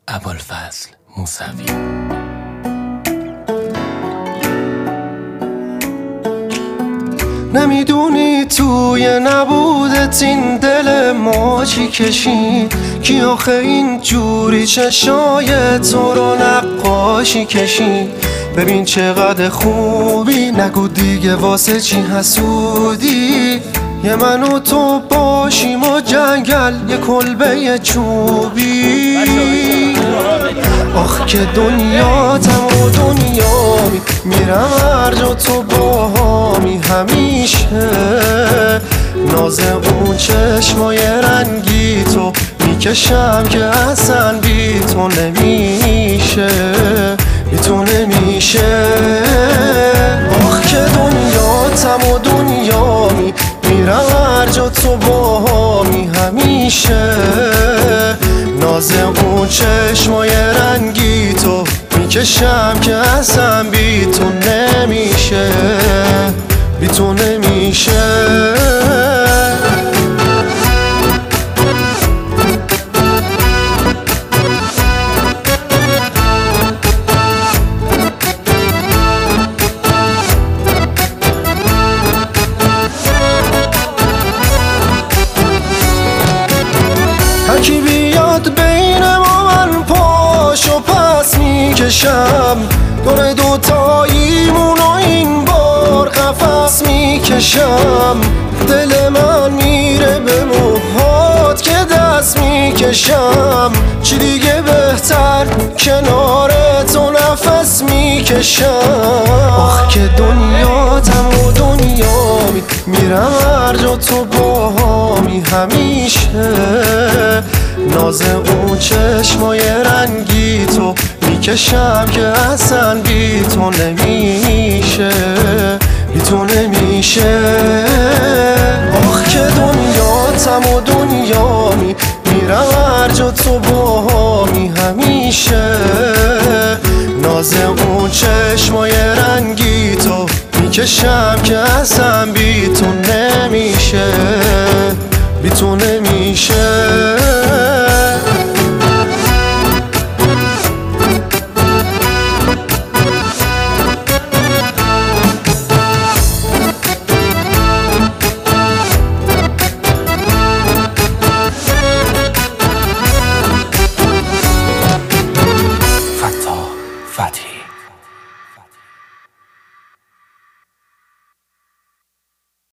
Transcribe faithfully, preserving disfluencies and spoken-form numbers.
ابوالفضل موسوی. نمیدونی توی نبودت این دل ما چی کشید، کی آخه این جوری چشای تو رو نقاشی کشید. ببین چقدر خوبی، نگو دیگه واسه چی حسودی. یه من و تو باشیم و جنگل یه کلبه چوبی. آخ که دنیاتم و دنیامی، میرم هر جا تو باهامی. همیشه ناز اون چشمای رنگی تو میکشم که اصلا بی تو نمیشه، بی تو نمیشه. آخ که دنیاتم و دنیامی، میرم هر جا تو باهامی. همیشه ناز اون چشمای رنگی تو میکشم که اصلا بی تو نمیشه، بی تو نمیشه. هرکی بیاد بین ما من پاشو پس میکشم. دور دوتاییمون و این بار قفس میکشم. دل من میره به موهات که دست میکشم. چی دیگه بهتر کنار تو نفس میکشم. آخ که دنیاتم و دنیامی، میرم هر جا تو باهامی. همیشه ناز اون چشمای رنگی تو میکشم که اصلا بی تو نمیشه، بی تو نمیشه. آخ که دنیاتم و دنیامی، میرم هر جا تو باهامی. همیشه ناز اون چشمای رنگی تو میکشم که اصلا بی تو نمیشه، بی تو نمیشه.